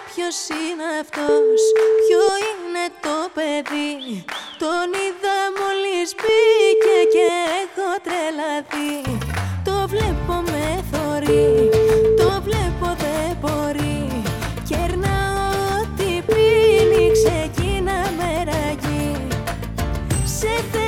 ποιος είναι αυτός, ποιο είναι το παιδί. Τον είδα μόλις μπήκε και έχω τρελαθεί. Το βλέπω με θωρεί, το βλέπω δεν μπορεί. Κερνάω ό,τι πίνει, ξεκίνα με ραγεί. Σε